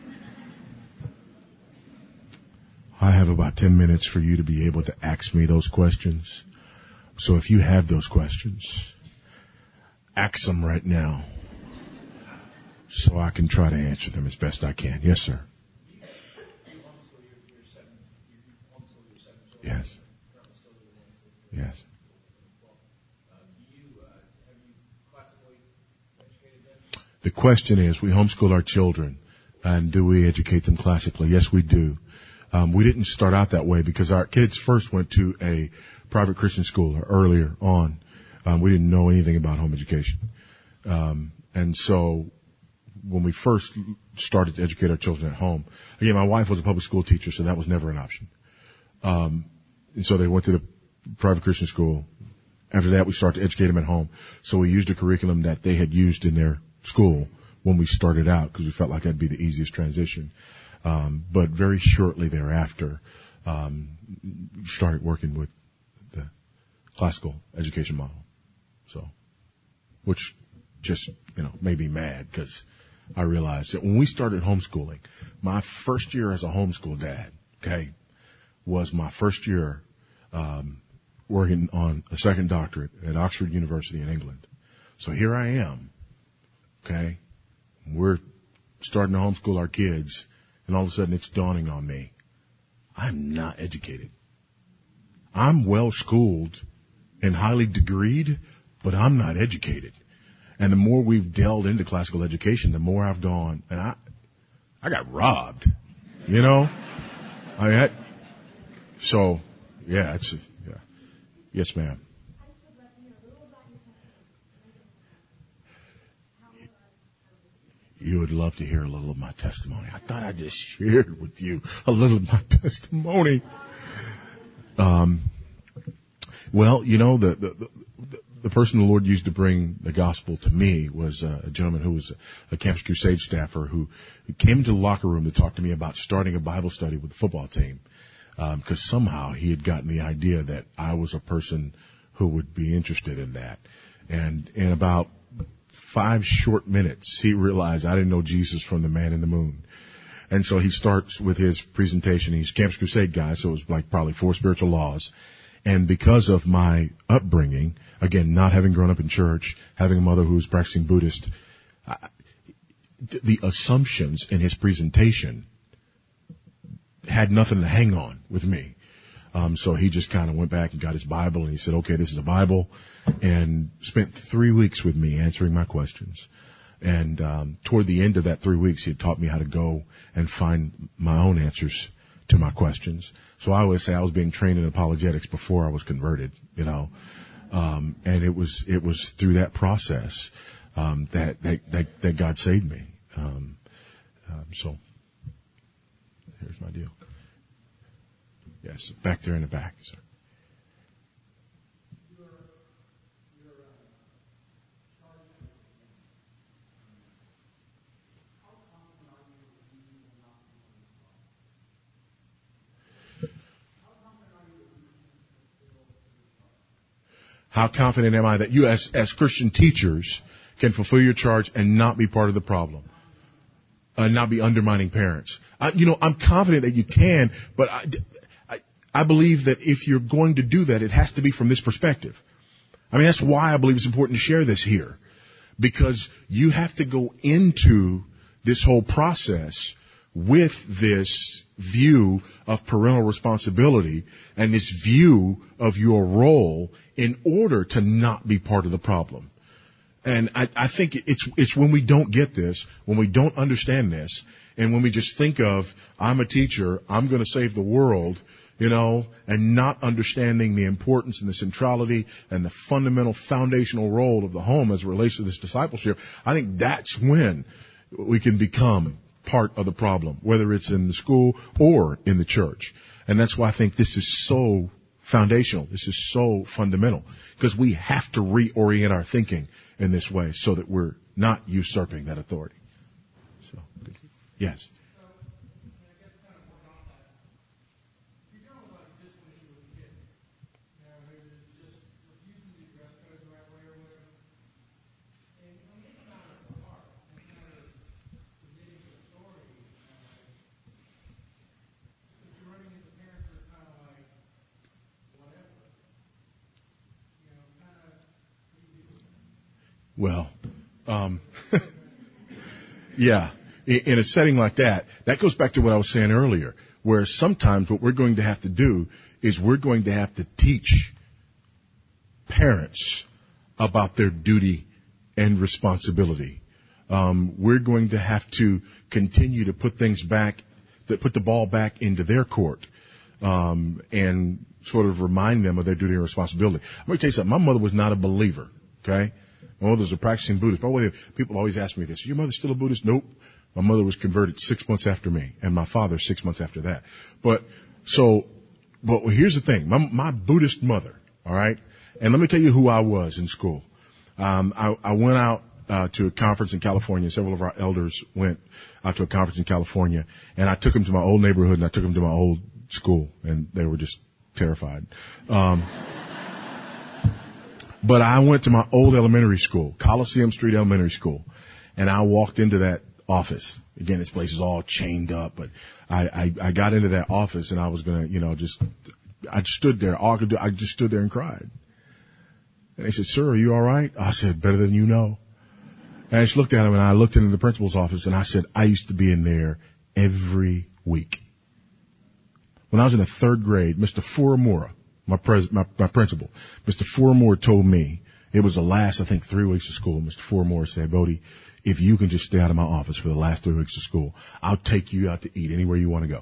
I have about ten minutes for you to be able to ask me those questions. So if you have those questions, ask them right now so I can try to answer them as best I can. Yes, sir. Yes. Yes. The question is, we homeschool our children, and do we educate them classically? Yes, we do. Um, we didn't start out that way because our kids first went to a private Christian school earlier on. Um, we didn't know anything about home education. Um, and so when we first started to educate our children at home, again, my wife was a public school teacher, so that was never an option. Um, and so they went to the private Christian school. After that, we started to educate them at home. So we used a curriculum that they had used in their school when we started out because we felt like that'd be the easiest transition. Um, but very shortly thereafter, um, started working with the classical education model. So, which just, you know, made me mad because I realized that when we started homeschooling, my first year as a homeschool dad, okay, was my first year, um, working on a second doctorate at Oxford University in England. So here I am, okay, we're starting to homeschool our kids, and all of a sudden it's dawning on me, I'm not educated. I'm well-schooled and highly degreed, but I'm not educated. And the more we've delved into classical education, the more I've gone, and I I got robbed, you know? I had, so, yeah, it's, yeah. Yes, ma'am. You would love to hear a little of my testimony. I thought I just shared with you a little of my testimony. Um, well, you know, the, the, the, the person the Lord used to bring the gospel to me was a gentleman who was a, a Campus Crusade staffer who came into the locker room to talk to me about starting a Bible study with the football team. Um, cause somehow he had gotten the idea that I was a person who would be interested in that. And in about five short minutes, he realized I didn't know Jesus from the man in the moon. And so he starts with his presentation. He's a Campus Crusade guy, so it was like probably four spiritual laws. And because of my upbringing, again, not having grown up in church, having a mother who was practicing Buddhist, I, the assumptions in his presentation had nothing to hang on with me. Um, so he just kind of went back and got his Bible and he said, okay, this is a Bible, and spent three weeks with me answering my questions. And um, toward the end of that three weeks, he had taught me how to go and find my own answers to my questions. So I always say I was being trained in apologetics before I was converted, you know. Um, and it was it was through that process um, that, that that that God saved me. Um, um, so here's my deal. Yes, back there in the back, sir. How confident am I that you as, as Christian teachers can fulfill your charge and not be part of the problem? And not be undermining parents? I, you know, I'm confident that you can, but I, I, I believe that if you're going to do that, it has to be from this perspective. I mean, that's why I believe it's important to share this here. Because you have to go into this whole process with this view of parental responsibility and this view of your role in order to not be part of the problem. And I, I think it's it's when we don't get this, when we don't understand this, and when we just think of, I'm a teacher, I'm going to save the world, you know, and not understanding the importance and the centrality and the fundamental foundational role of the home as it relates to this discipleship, I think that's when we can become part of the problem, whether it's in the school or in the church. And that's why I think this is so foundational. This is so fundamental, because we have to reorient our thinking in this way so that we're not usurping that authority. So, yes. Well, um, yeah, in a setting like that, that goes back to what I was saying earlier, where sometimes what we're going to have to do is we're going to have to teach parents about their duty and responsibility. Um, we're going to have to continue to put things back, that put the ball back into their court, um, and sort of remind them of their duty and responsibility. I'm going to tell you something. My mother was not a believer, okay? My mother was a practicing Buddhist. By the way, people always ask me this. Your mother still a Buddhist? Nope. My mother was converted six months after me, and my father six months after that. But, so, but here's the thing. My, my Buddhist mother, all right? And let me tell you who I was in school. Um, I, I went out uh, to a conference in California. Several of our elders went out to a conference in California, and I took them to my old neighborhood, and I took them to my old school, and they were just terrified. Um But I went to my old elementary school, Coliseum Street Elementary School, and I walked into that office. Again, this place is all chained up, but I, I, I got into that office and I was going to, you know, just, I stood there. All I could do, I just stood there and cried. And they said, "Sir, are you all right?" I said, "Better than you know." And I just looked at him and I looked into the principal's office and I said, "I used to be in there every week." When I was in the third grade, Mister Furamura, My, pres- my, my principal, Mister Furamura, told me, it was the last, I think, three weeks of school. Mister Furamura said, "Bodie, if you can just stay out of my office for the last three weeks of school, I'll take you out to eat anywhere you want to go."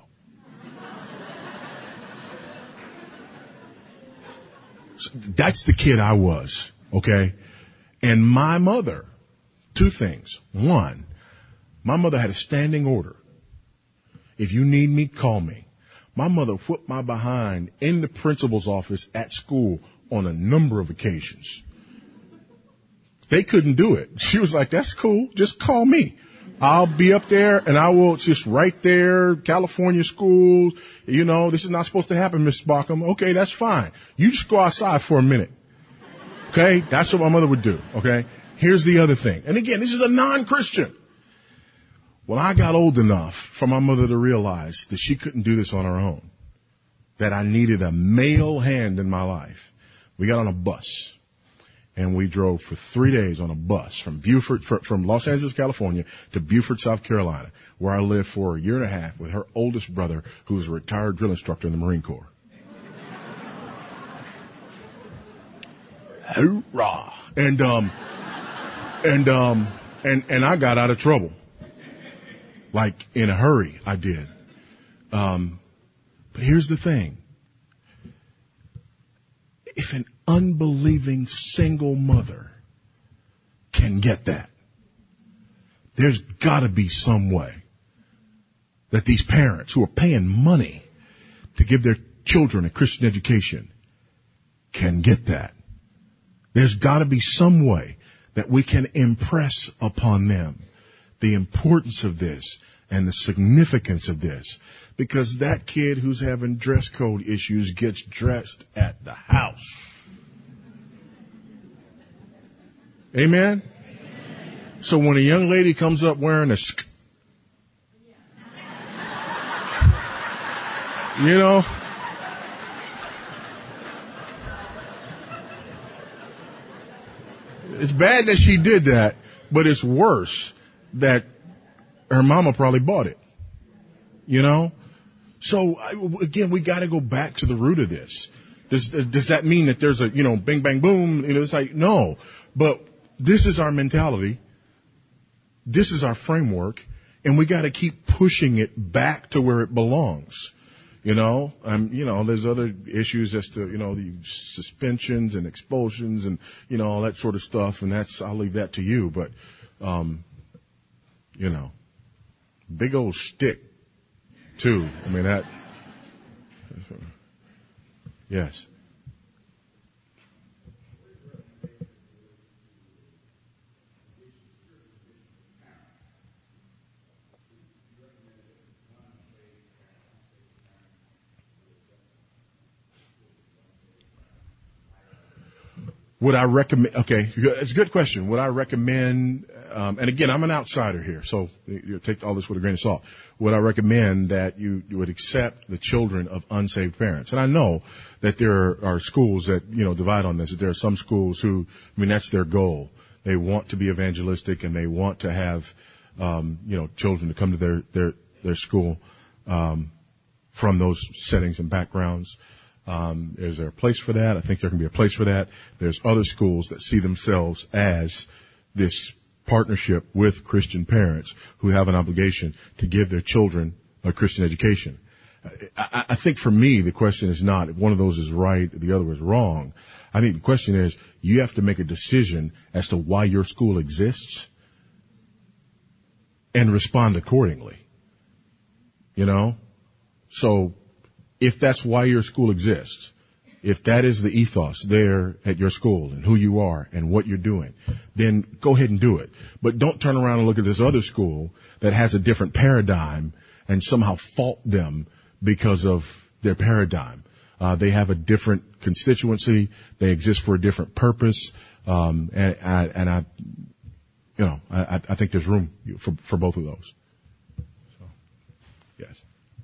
So that's the kid I was, okay? And my mother, two things. One, my mother had a standing order. If you need me, call me. My mother whipped my behind in the principal's office at school on a number of occasions. They couldn't do it. She was like, "That's cool. Just call me. I'll be up there and I will just right there, California schools. You know, this is not supposed to happen, Miss Bockham. Okay, that's fine. You just go outside for a minute." Okay? That's what my mother would do. Okay? Here's the other thing. And again, this is a non-Christian. Well, I got old enough for my mother to realize that she couldn't do this on her own, that I needed a male hand in my life. We got on a bus, and we drove for three days on a bus from Beaufort, from Los Angeles, California, to Beaufort, South Carolina, where I lived for a year and a half with her oldest brother, who was a retired drill instructor in the Marine Corps. Hoorah! And um, and um, and and I got out of trouble. Like, in a hurry, I did. Um, but here's the thing. If an unbelieving single mother can get that, there's got to be some way that these parents who are paying money to give their children a Christian education can get that. There's got to be some way that we can impress upon them the importance of this and the significance of this. Because that kid who's having dress code issues gets dressed at the house. Amen? Amen. So when a young lady comes up wearing a sk, you know, it's bad that she did that, but it's worse that her mama probably bought it. You know? So, again, we got to go back to the root of this. Does, does that mean that there's a, you know, bing, bang, boom? You know, it's like, no. But this is our mentality. This is our framework. And we got to keep pushing it back to where it belongs. You know, um, you know, there's other issues as to, you know, the suspensions and expulsions and, you know, all that sort of stuff. And that's, I'll leave that to you. But, um, you know, big old stick, too. I mean, that, yes. Would I recommend, okay, it's a good question. Would I recommend, um, and again, I'm an outsider here, so you take all this with a grain of salt. Would I recommend that you, you would accept the children of unsaved parents? And I know that there are schools that, you know, divide on this, that there are some schools who, I mean, that's their goal. They want to be evangelistic and they want to have, um, you know, children to come to their, their, their school, um, from those settings and backgrounds. Um, is there a place for that? I think there can be a place for that. There's other schools that see themselves as this partnership with Christian parents who have an obligation to give their children a Christian education. I, I think for me, the question is not if one of those is right, the other is wrong. I think the question is you have to make a decision as to why your school exists and respond accordingly. You know? So, if that's why your school exists, if that is the ethos there at your school and who you are and what you're doing, then go ahead and do it. But don't turn around and look at this other school that has a different paradigm and somehow fault them because of their paradigm. Uh, they have a different constituency. They exist for a different purpose. Um, and, I, and I, you know, I, I think there's room for, for both of those. So, yes.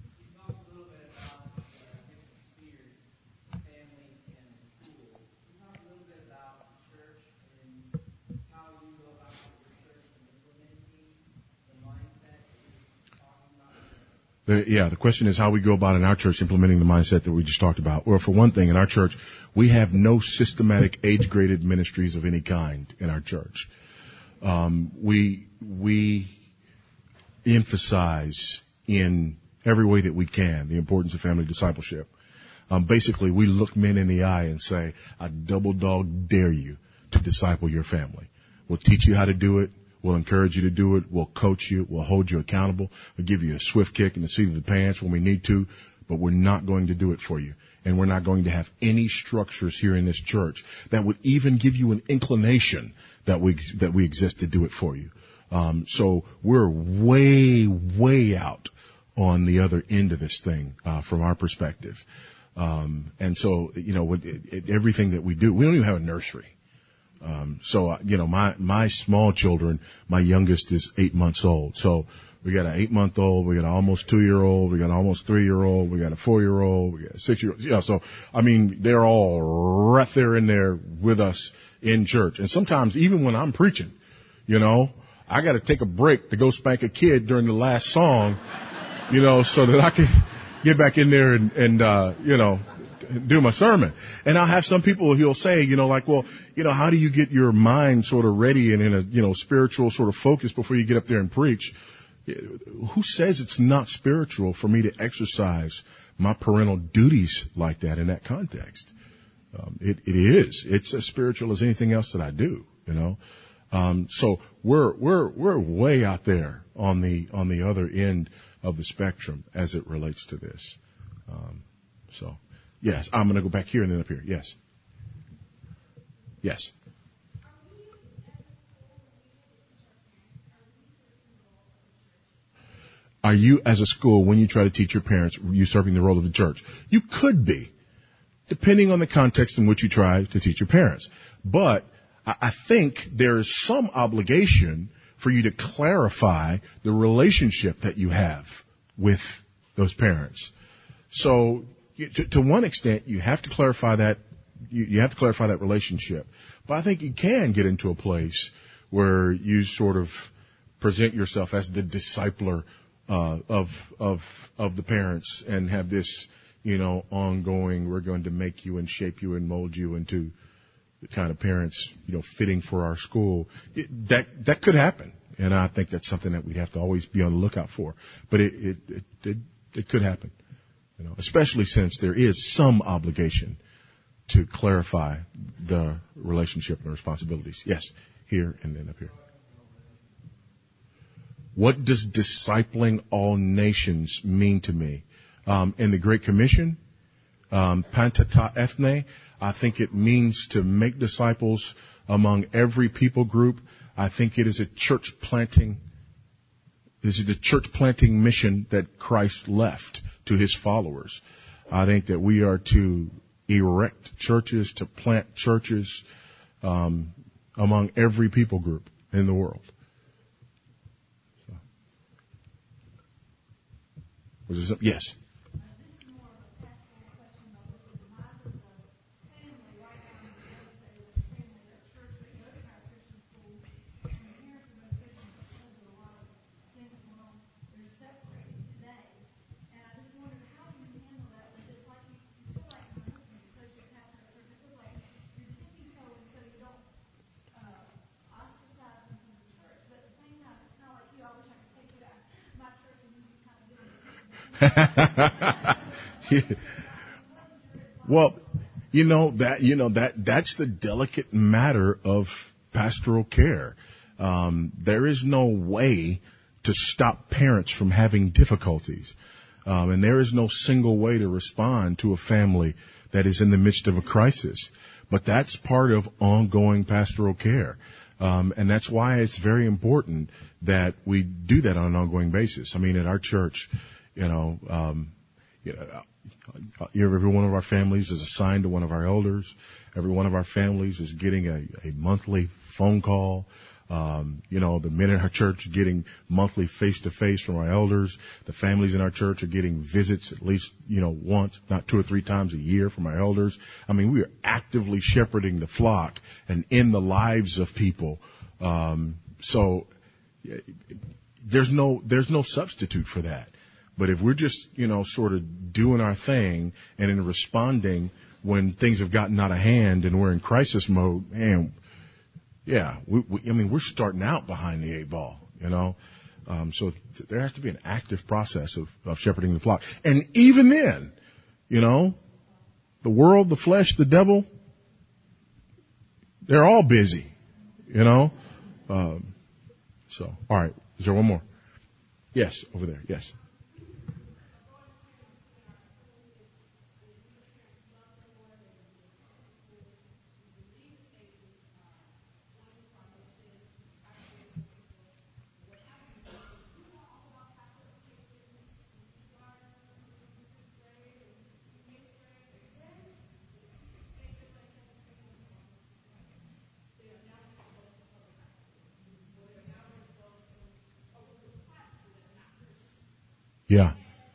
The, yeah, the question is how we go about in our church implementing the mindset that we just talked about. Well, for one thing, in our church, we have no systematic age-graded ministries of any kind in our church. Um, we we emphasize in every way that we can the importance of family discipleship. Um, basically, we look men in the eye and say, I double dog dare you to disciple your family. We'll teach you how to do it. We'll encourage you to do it. We'll coach you. We'll hold you accountable. We'll give you a swift kick in the seat of the pants when we need to, but we're not going to do it for you. And we're not going to have any structures here in this church that would even give you an inclination that we, that we exist to do it for you. Um, so we're way, way out on the other end of this thing, uh, from our perspective. Um, and so, you know, with it, it, everything that we do, we don't even have a nursery. Um, so, you know, my, my small children, my youngest is eight months old. So we got an eight month old, we got an almost two year old, we got an almost three year old, we got a four year old, we got a six year old. Yeah. So, I mean, they're all right there in there with us in church. And sometimes even when I'm preaching, you know, I got to take a break to go spank a kid during the last song, you know, so that I can get back in there and, and, uh, you know, do my sermon. And I'll have some people who'll say, you know, like, well, you know, how do you get your mind sort of ready and in a, you know, spiritual sort of focus before you get up there and preach? Who says it's not spiritual for me to exercise my parental duties like that in that context? Um, it, it is. It's as spiritual as anything else that I do, you know? Um, so we're, we're, we're way out there on the, on the other end of the spectrum as it relates to this. Um, so. Yes. I'm going to go back here and then up here. Yes. Yes. Are you, as a school, when you try to teach your parents, usurping the role of the church? You could be, depending on the context in which you try to teach your parents. But I think there is some obligation for you to clarify the relationship that you have with those parents. So, to, to one extent, you have to clarify that. You, you have to clarify that relationship. But I think you can get into a place where you sort of present yourself as the discipler uh, of of of the parents and have this, you know, ongoing. We're going to make you and shape you and mold you into the kind of parents, you know, fitting for our school. It, that that could happen, and I think that's something that we have to always be on the lookout for. But it it it it, it could happen, you know, especially since there is some obligation to clarify the relationship and responsibilities. Yes, here and then up here. What does discipling all nations mean to me? Um, in the Great Commission, um, Pantata Ethne, I think it means to make disciples among every people group. I think it is a church planting, this is the church planting mission that Christ left to his followers. I think that we are to erect churches, to plant churches um, among every people group in the world. So. Was there something? Yes. Well, you know that you know that that's the delicate matter of pastoral care. Um, there is no way to stop parents from having difficulties, um, and there is no single way to respond to a family that is in the midst of a crisis. But that's part of ongoing pastoral care. Um, and that's why it's very important that we do that on an ongoing basis. I mean, at our church, you know, um, you know, every one of our families is assigned to one of our elders. Every one of our families is getting a, a monthly phone call. Um, you know, the men in our church are getting monthly face-to-face from our elders. The families in our church are getting visits at least, you know, once, not two or three times a year from our elders. I mean, we are actively shepherding the flock and in the lives of people. Um, so there's no, there's no substitute for that. But if we're just, you know, sort of doing our thing and in responding when things have gotten out of hand and we're in crisis mode, man, yeah, we, we, I mean, we're starting out behind the eight ball, you know. Um, so th- there has to be an active process of, of shepherding the flock. And even then, you know, the world, the flesh, the devil, they're all busy, you know. Um, so, all right. Is there one more? Yes, over there. Yes. Yeah.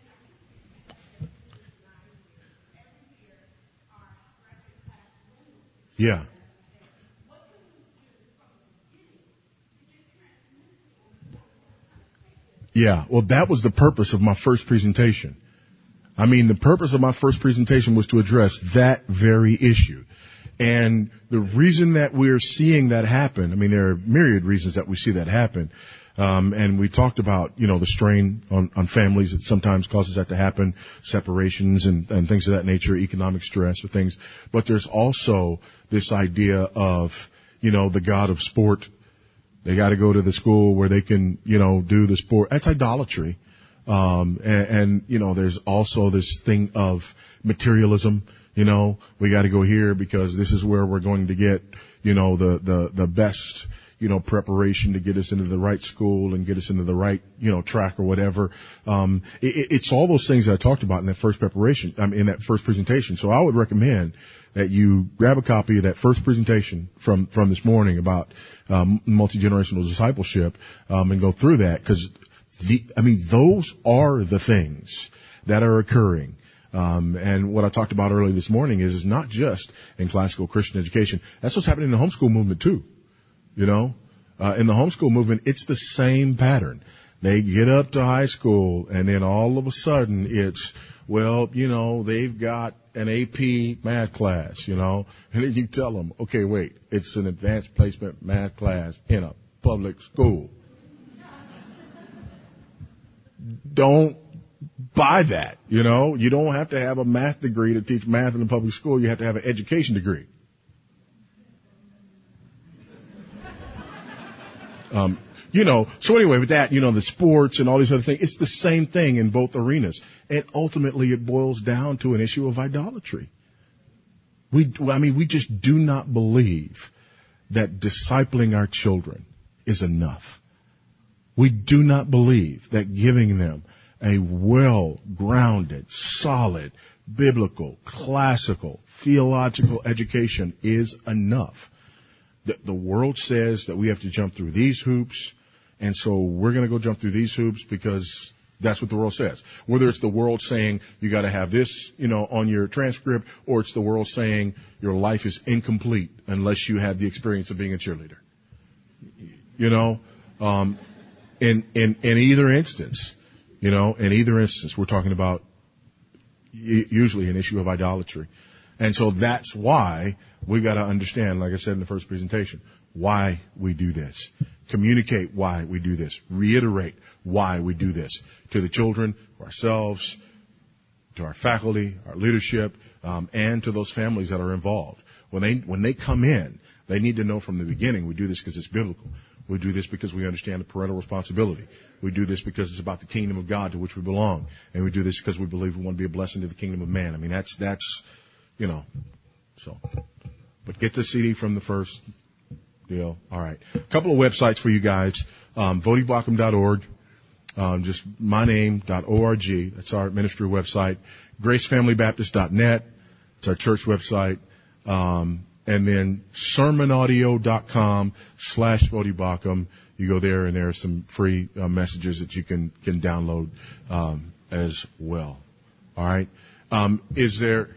Yeah. Yeah. Well, that was the purpose of my first presentation. I mean, the purpose of my first presentation was to address that very issue. And the reason that we're seeing that happen, I mean, there are myriad reasons that we see that happen. Um, and we talked about, you know, the strain on, on families that sometimes causes that to happen, separations and, and things of that nature, economic stress or things. But there's also this idea of, you know, the God of sport. They got to go to the school where they can, you know, do the sport. That's idolatry. Um, and, and, you know, there's also this thing of materialism. You know, we got to go here because this is where we're going to get, you know, the, the, the best, you know, preparation to get us into the right school and get us into the right, you know, track or whatever. Um, it, it's all those things that I talked about in that first preparation, I mean, in that first presentation. So I would recommend that you grab a copy of that first presentation from, from this morning about, um, multi-generational discipleship, um, and go through that because the, I mean, those are the things that are occurring. Um, and what I talked about earlier this morning is, is not just in classical Christian education. That's what's happening in the homeschool movement too. You know, uh, in the homeschool movement, it's the same pattern. They get up to high school and then all of a sudden it's, well, you know, they've got an A P math class, you know, and then you tell them, okay, wait, it's an advanced placement math class in a public school. Don't buy that, you know. You don't have to have a math degree to teach math in a public school. You have to have an education degree. Um, you know, so anyway, with that, you know, the sports and all these other things, it's the same thing in both arenas. And ultimately it boils down to an issue of idolatry. We, I mean, we just do not believe that discipling our children is enough. We do not believe that giving them a well-grounded, solid, biblical, classical, theological education is enough. The, the world says that we have to jump through these hoops, and so we're going to go jump through these hoops because that's what the world says. Whether it's the world saying you got to have this, you know, on your transcript, or it's the world saying your life is incomplete unless you have the experience of being a cheerleader. You know, um, in in in either instance, you know, in either instance, we're talking about usually an issue of idolatry. And so that's why we got to understand, like I said in the first presentation, why we do this. Communicate why we do this. Reiterate why we do this to the children, to ourselves, to our faculty, our leadership, um, and to those families that are involved. When they when they come in, they need to know from the beginning we do this because it's biblical. We do this because we understand the parental responsibility. We do this because it's about the kingdom of God to which we belong, and we do this because we believe we want to be a blessing to the kingdom of man. I mean, that's that's. You know, so, but get the C D from the first deal. All right. A couple of websites for you guys. Um, Voddie Baucham dot org. Um, just my name dot org. That's our ministry website. Grace Family Baptist dot net. It's our church website. Um, and then sermon audio dot com slash Voddie Baucham. You go there and there are some free uh, messages that you can, can download, um, as well. All right. Um, is there,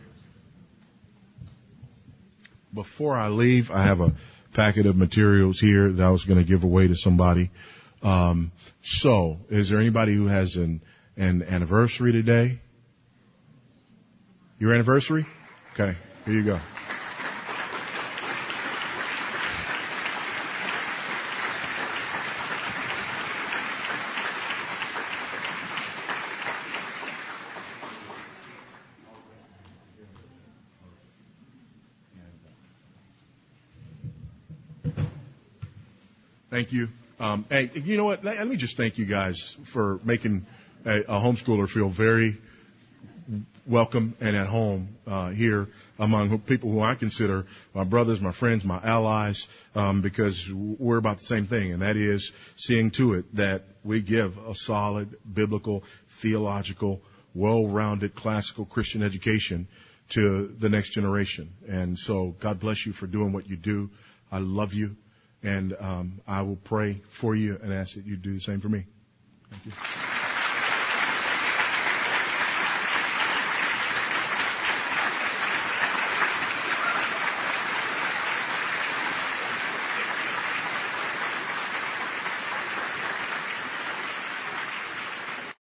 Before I leave, I have a packet of materials here that I was going to give away to somebody. Um, so, is there anybody who has an, an anniversary today? Your anniversary? Okay, here you go. Thank you. Um, hey, you know what? Let me just thank you guys for making a, a homeschooler feel very welcome and at home uh, here among people who I consider my brothers, my friends, my allies, um, because we're about the same thing, and that is seeing to it that we give a solid, biblical, theological, well-rounded, classical Christian education to the next generation. And so God bless you for doing what you do. I love you. And um, I will pray for you and ask that you do the same for me. Thank you.